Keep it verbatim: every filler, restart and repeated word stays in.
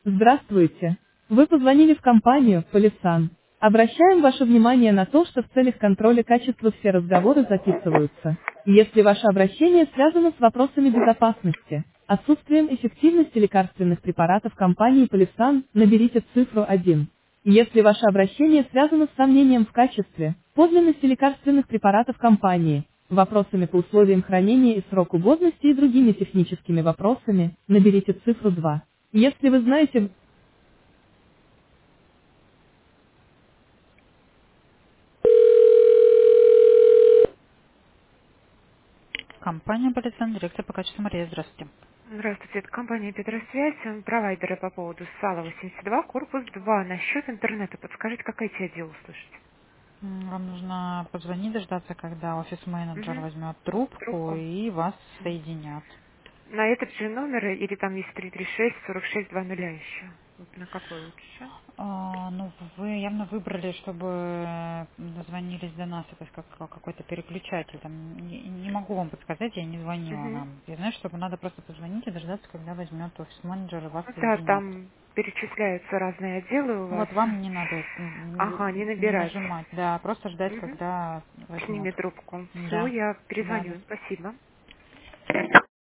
Здравствуйте. Вы позвонили в компанию «Полисан». Обращаем ваше внимание на то, что в целях контроля качества все разговоры записываются. Если ваше обращение связано с вопросами безопасности, отсутствием эффективности лекарственных препаратов компании «Полисан», наберите цифру один. Если ваше обращение связано с сомнением в качестве, подлинности лекарственных препаратов компании, вопросами по условиям хранения и сроку годности и другими техническими вопросами, наберите цифру два. Если вы знаете... Компания «Полисан», директор по качеству Мария, здравствуйте. Здравствуйте, это компания Петросвязь, м, провайдеры по поводу САЛа восемьдесят два, корпус два. Насчет интернета, подскажите, какая тебе отдел услышать? М, Вам нужно позвонить, дождаться, когда офис-менеджер Угу. возьмет трубку Трубку. и вас соединят. На этот же номер или там есть триста тридцать шесть сорок шесть двадцать еще? Вот на какой лучше? А, ну, вы явно выбрали, чтобы э, дозвонились до нас, это как как какой-то переключатель. Там, не, не могу вам подсказать, я не звонила Угу. нам. Я знаю, что надо просто позвонить и дождаться, когда возьмет офис-менеджер и вас Ну да, соединят. там перечисляются разные отделы у вас. Вот вам не надо м, Ага, не не набирать. нажимать, да, просто ждать, Угу. когда Сними возьмет. трубку. Все, Да, я да, перезвоню, да. спасибо.